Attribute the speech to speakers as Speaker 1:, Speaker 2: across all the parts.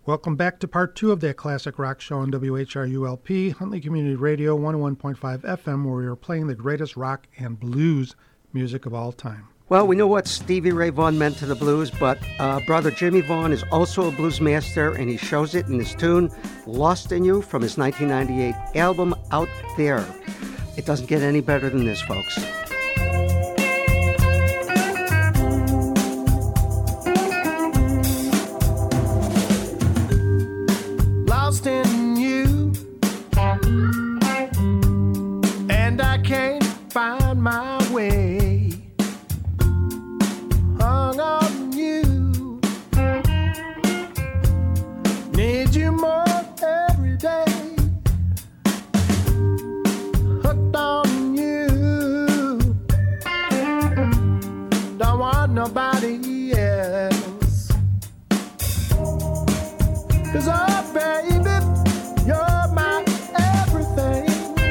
Speaker 1: Welcome back to part two of that classic rock show on WHRULP, Huntley Community Radio, 101.5 FM, where we are playing the greatest rock and blues music of all time.
Speaker 2: Well, we know what Stevie Ray Vaughan meant to the blues, but brother Jimmy Vaughan is also a blues master, and he shows it in his tune, Lost in You, from his 1998 album, Out There. It doesn't get any better than this, folks.
Speaker 3: Lost in you, and I can't find my way. Hung on you, need you more every day. Hooked on you, don't want nobody else. 'Cause oh baby, you're my everything.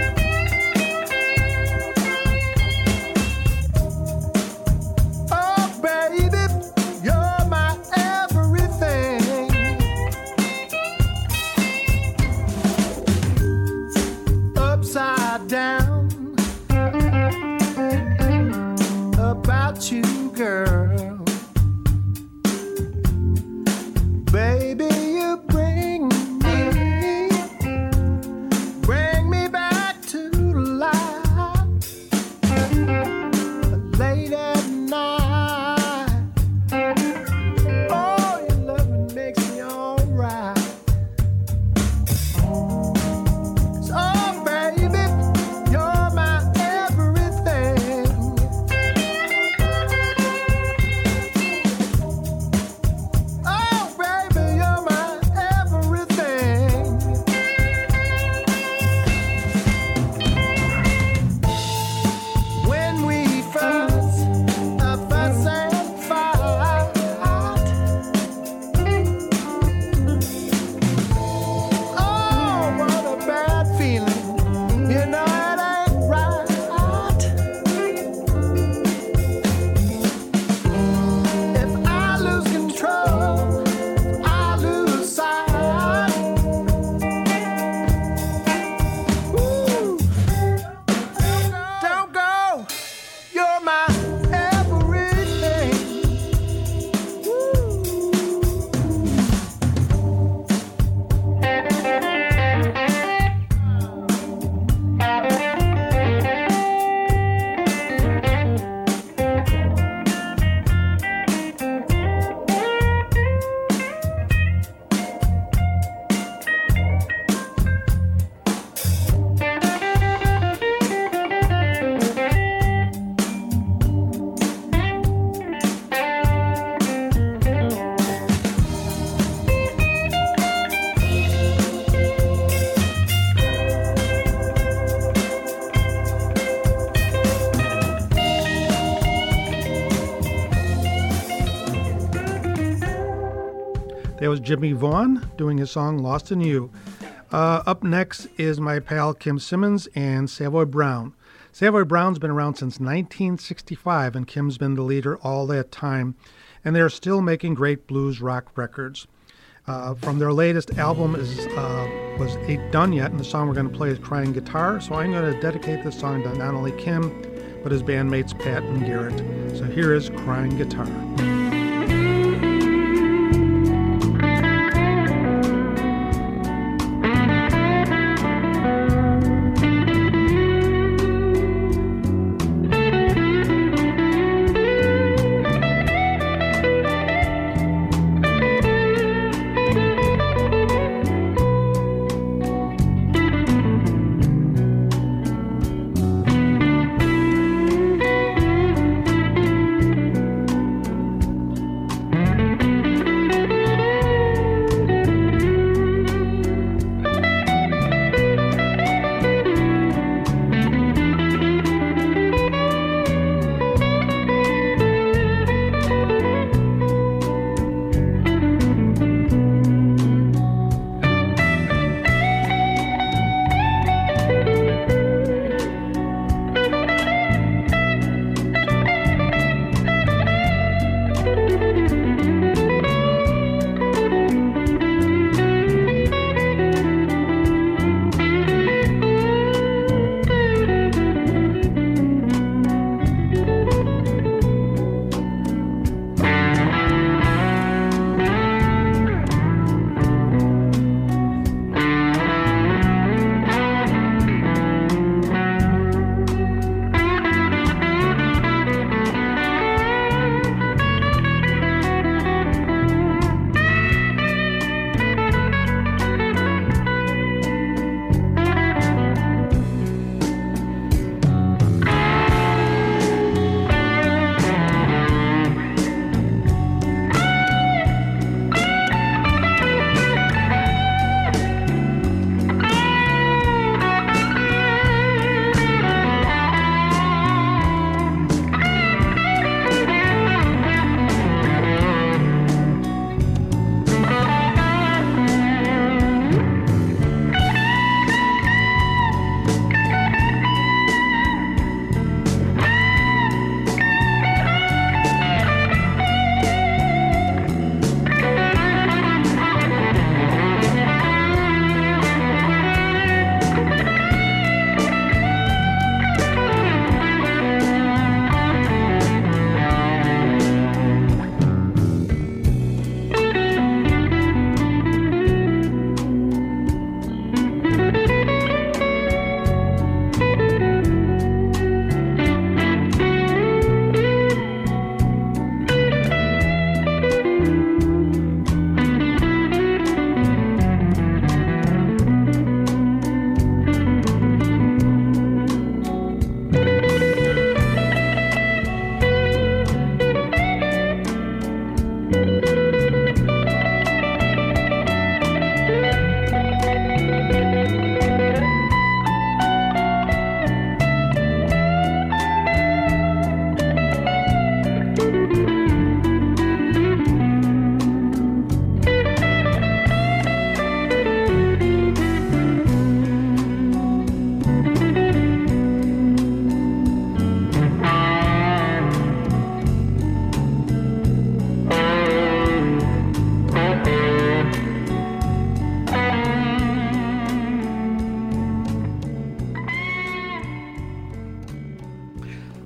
Speaker 3: Oh baby, you're my everything. Upside down about you, girl. Baby, you bring me back to life late at night. Oh, your loving makes me alright. Oh, baby, you're my everything. Oh, baby, you're my everything. When we fuss and fight, oh, what a bad feeling. You know it ain't right. If I lose control, I lose sight. Ooh. Don't go, you're my everything.
Speaker 1: That was Jimmy Vaughan doing his song Lost in You. Up next is my pal Kim Simmons and Savoy Brown. Savoy Brown's been around since 1965, and Kim's been the leader all that time, and they're still making great blues rock records. From their latest album was Ain't Done Yet, and the song we're going to play is Crying Guitar, so I'm going to dedicate this song to not only Kim, but his bandmates Pat and Garrett. So here is Crying Guitar.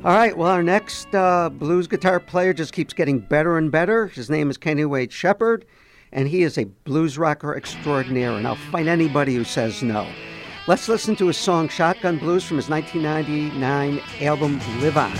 Speaker 2: All right, well, our next blues guitar player just keeps getting better and better. His name is Kenny Wade Shepherd, and he is a blues rocker extraordinaire, and I'll fight anybody who says no. Let's listen to his song Shotgun Blues from his 1999 album Live On.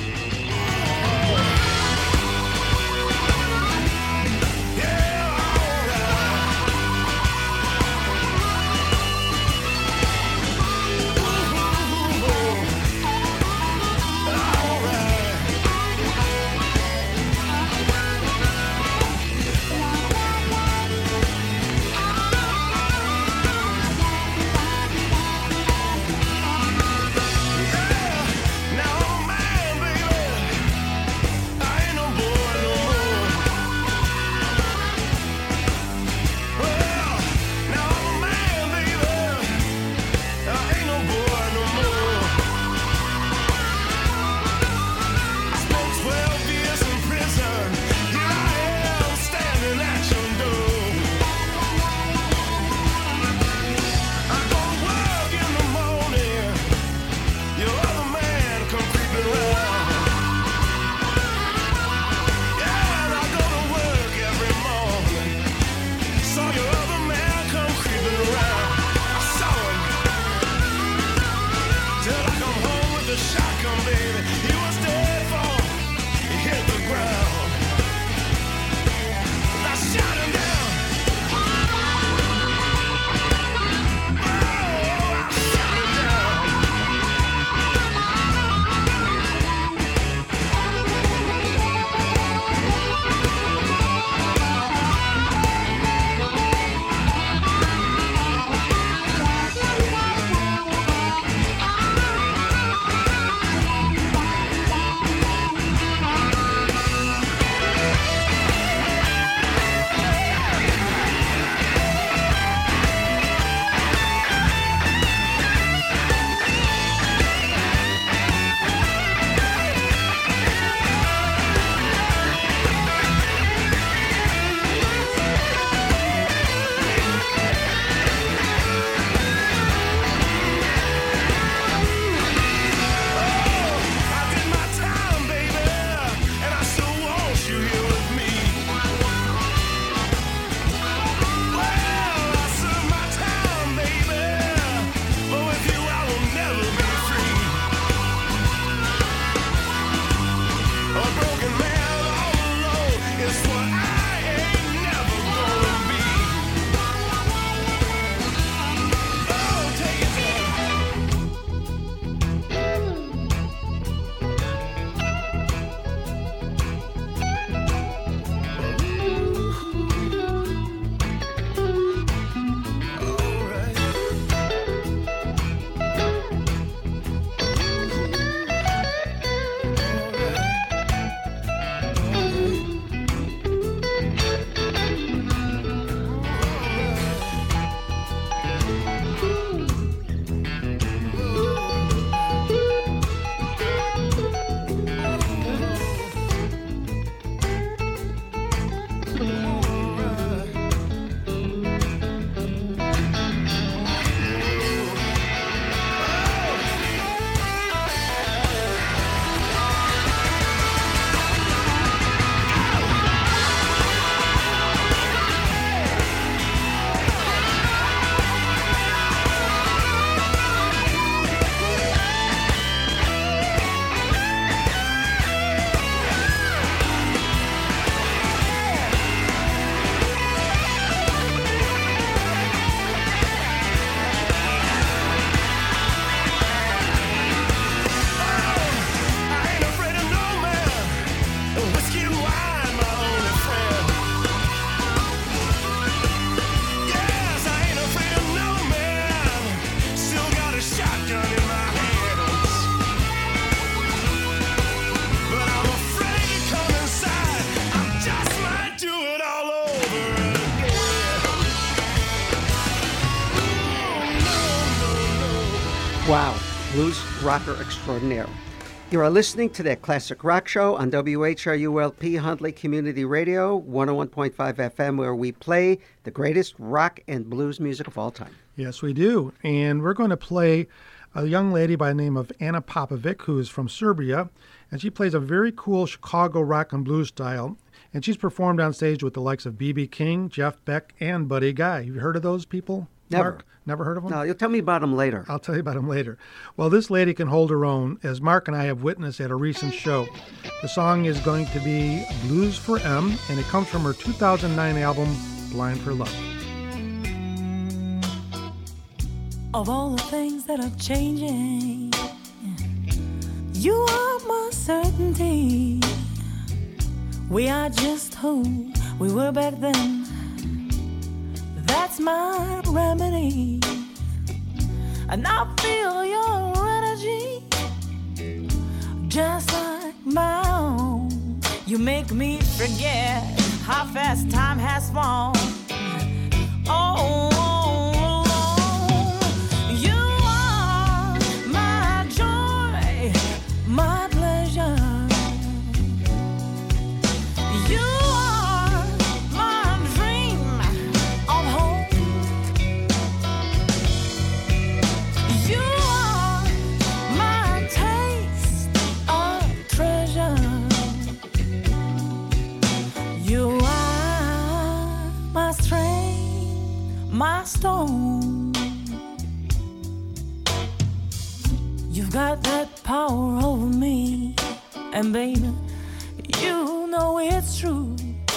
Speaker 2: Wow, blues rocker extraordinaire. You are listening to that classic rock show on WHRULP Huntley Community Radio, 101.5 FM, where we play the greatest rock and blues music of all time.
Speaker 1: Yes, we do. And we're going to play a young lady by the name of Anna Popovic, who is from Serbia. and she plays a very cool Chicago rock and blues style. And she's performed on stage with the likes of B.B. King, Jeff Beck, and Buddy Guy. Have you heard of those people?
Speaker 2: Never.
Speaker 1: Mark? Never heard of them?
Speaker 2: No, you'll tell me about them later.
Speaker 1: I'll tell you about them later. Well, this lady can hold her own, as Mark and I have witnessed at a recent show. The song is going to be Blues for M, and it comes from her 2009 album, Blind for Love.
Speaker 4: Of all the things that are changing, you are my certainty. We are just who we were back then. That's my remedy. And I feel your energy just like my own. You make me forget how fast time has flown. Oh, you are my joy, my pleasure. You are my dream of home. You are my taste of treasure. You are my strength, my stone. You've got that power over me, and baby, you know it's true.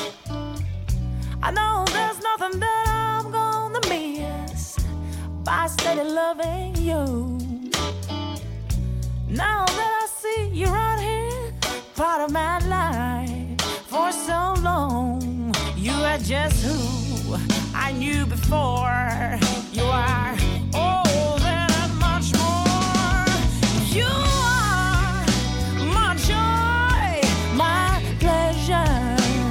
Speaker 4: I know there's nothing that I'm gonna miss by steady loving you. Now that I see you right here, part of my life for so long, you are just who I knew before. You are all that much more. You are my joy, my pleasure.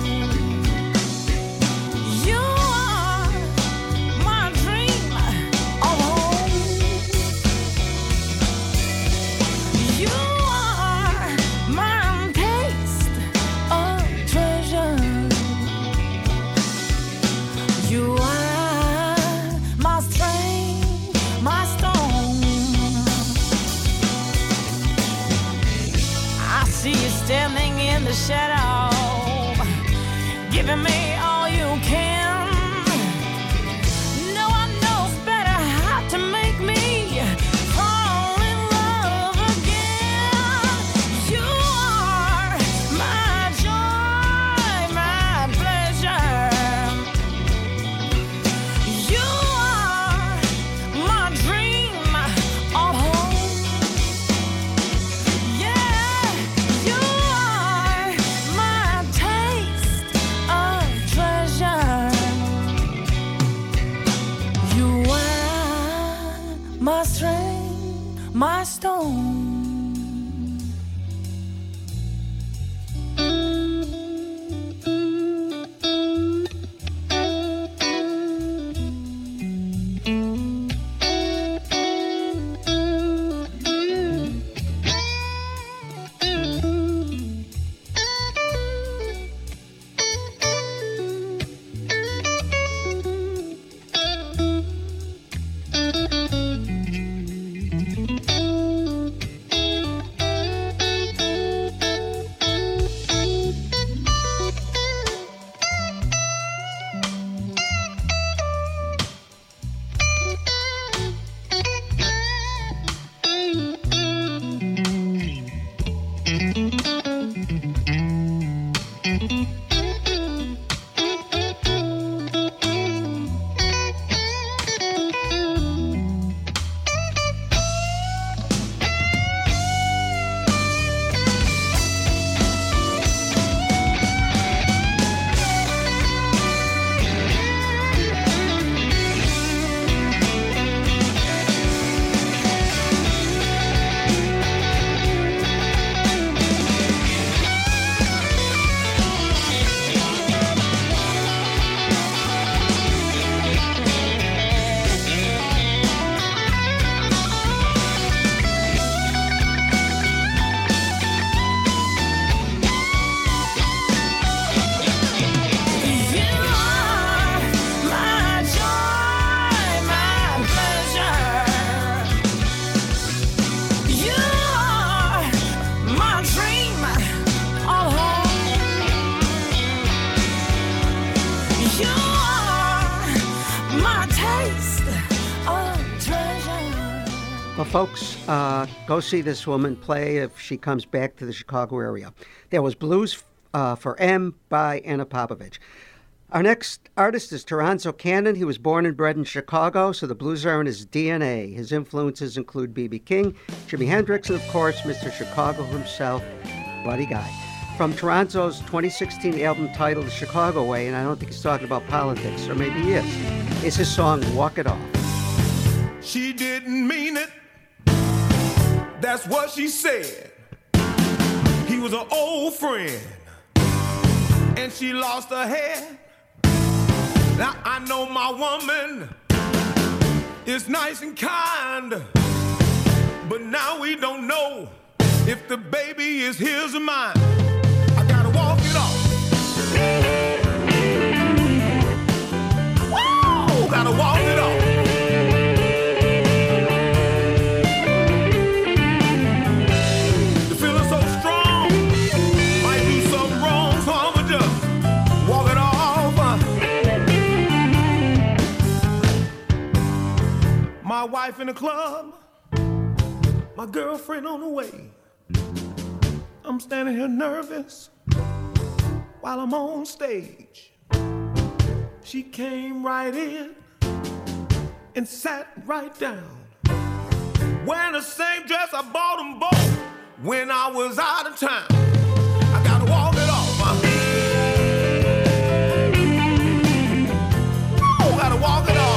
Speaker 4: You are my dream of home. You are my taste of treasure. You are my strength, my stone. I see you standing in the shadow, giving me all you can. No one knows better how to make me fall in love again. You are my joy, my pleasure. You are my dream of home. Yeah, you are my taste of treasure. You are my strength, my stone. a taste of treasure.
Speaker 2: Well, folks, go see this woman play if she comes back to the Chicago area. There was Blues for M by Anna Popovich. Our next artist is Toronzo Cannon. He was born and bred in Chicago, so the blues are in his DNA. His influences include B.B. King, Jimi Hendrix, and of course, Mr. Chicago himself, Buddy Guy. From Toronzo's 2016 album titled Chicago Way, and I don't think he's talking about politics, or maybe he is, is his song Walk It Off.
Speaker 3: She didn't mean it. That's what she said. He was an old friend, and she lost her head. Now I know my woman is nice and kind, but now we don't know if the baby is his or mine. I gotta walk it off. Whoa! Gotta walk it off. My wife in the club, my girlfriend on the way. I'm standing here nervous while I'm on stage. She came right in and sat right down, wearing the same dress I bought them both when I was out of town. I gotta walk it off, oh, gotta walk it off.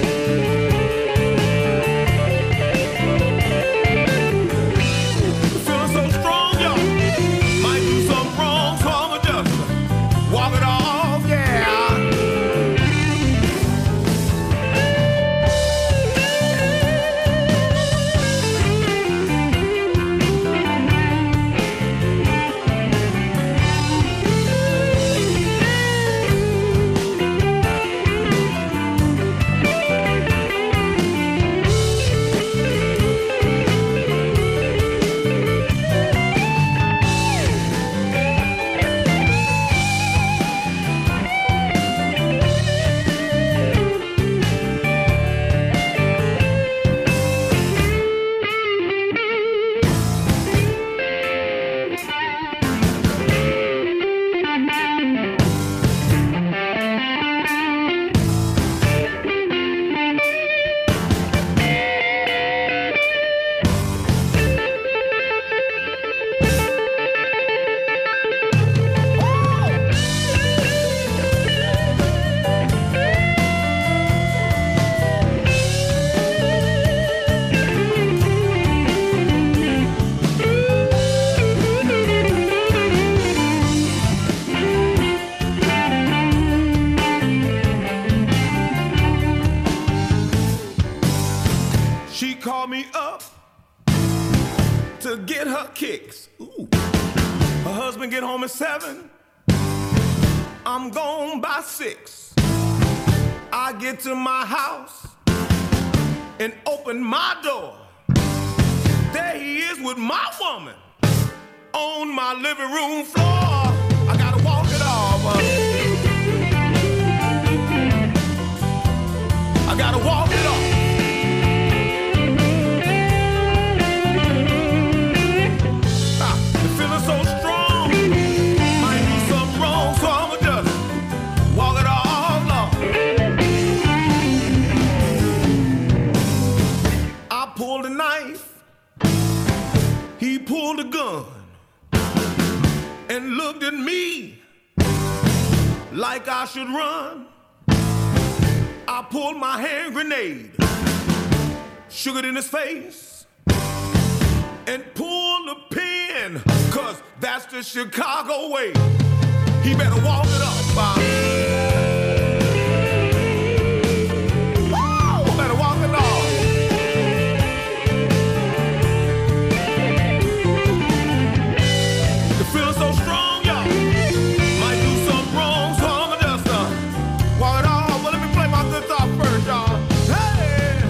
Speaker 3: Get home at 7, I'm gone by 6. I get to my house and open my door. There he is with my woman on my living room floor. I gotta walk it off. I gotta walk it off. Feeling so strong. Pulled a knife, he pulled a gun, and looked at me like I should run. I pulled my hand grenade, shook it in his face, and pulled the pin, 'cause that's the Chicago way. He better walk it up, Bob. Woo! Better walk it off. Feeling so strong, y'all. Might do something wrong, so I'ma just walk it off. But let me play my guitar first, y'all. Hey!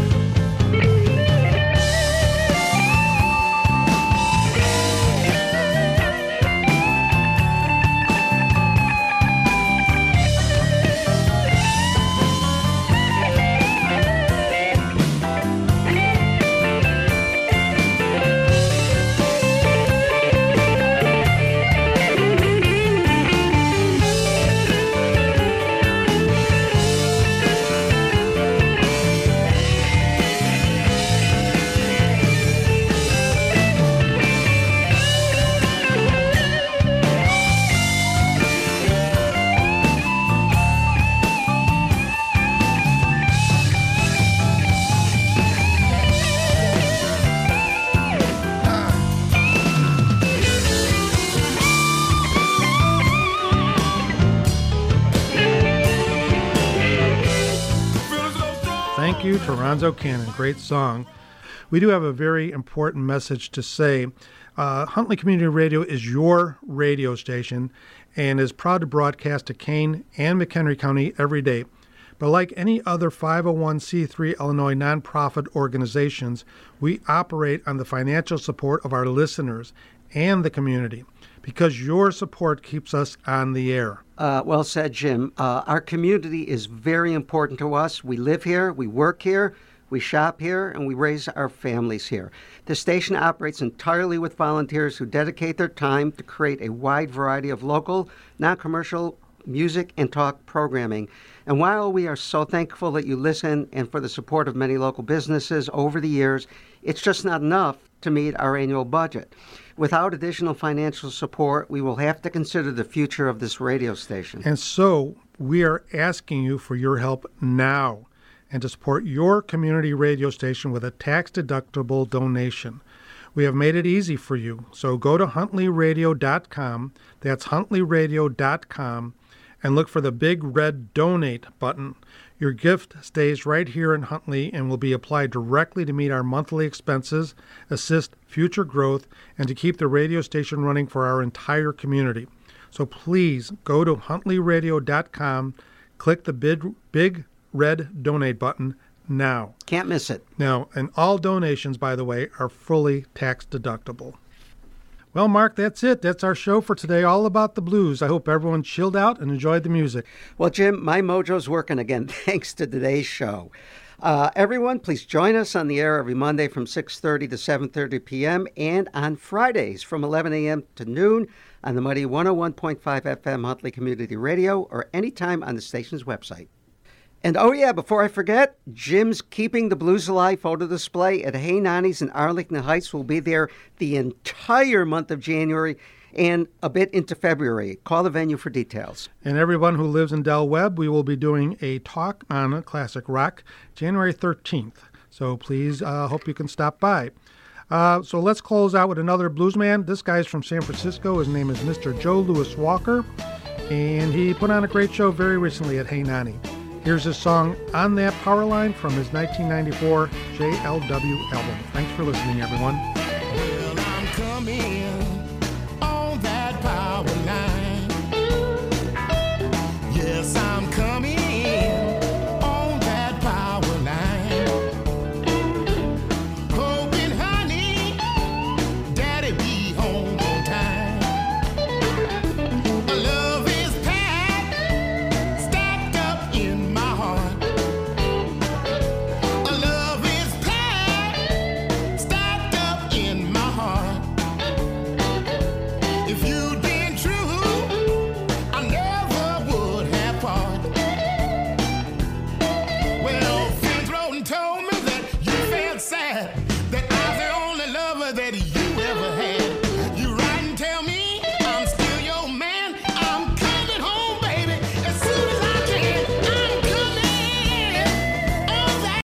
Speaker 1: Thank you, Toronzo Cannon. Great song. We do have a very important message to say. Huntley Community Radio is your radio station and is proud to broadcast to Kane and McHenry County every day. But like any other 501c3 Illinois nonprofit organizations, we operate on the financial support of our listeners and the community because your support keeps us on the air.
Speaker 2: Well said, Jim. Our community is very important to us. We live here, we work here, we shop here, and we raise our families here. The station operates entirely with volunteers who dedicate their time to create a wide variety of local, non-commercial music and talk programming. And while we are so thankful that you listen and for the support of many local businesses over the years, it's just not enough to meet our annual budget. Without additional financial support, we will have to consider the future of this radio station.
Speaker 1: And so we are asking you for your help now and to support your community radio station with a tax-deductible donation. We have made it easy for you. So go to huntleyradio.com. That's huntleyradio.com. And look for the big red donate button. Your gift stays right here in Huntley and will be applied directly to meet our monthly expenses, assist future growth, and to keep the radio station running for our entire community. So please go to huntleyradio.com, click the big red donate button now.
Speaker 2: Can't miss it.
Speaker 1: Now, and all donations, by the way, are fully tax deductible. Well, Mark, that's it. That's our show for today, all about the blues. I hope everyone chilled out and enjoyed the music.
Speaker 2: Well, Jim, my mojo's working again thanks to today's show. Everyone, please join us on the air every Monday from 6:30 to 7:30 p.m. and on Fridays from 11 a.m. to noon on the mighty 101.5 FM Huntley Community Radio or anytime on the station's website. And oh yeah, before I forget, Jim's Keeping the Blues Alive photo display at Hey Nani's in Arlington Heights will be there the entire month of January and a bit into February. Call the venue for details.
Speaker 1: And everyone who lives in Del Webb, we will be doing a talk on classic rock January 13th. So please, hope you can stop by. So let's close out with another blues man. This guy's from San Francisco. His name is Mr. Joe Louis Walker, and he put on a great show very recently at Hey Nani. Here's his song On That Power Line from his 1994 JLW album. Thanks for listening, everyone.
Speaker 3: Well, I'm coming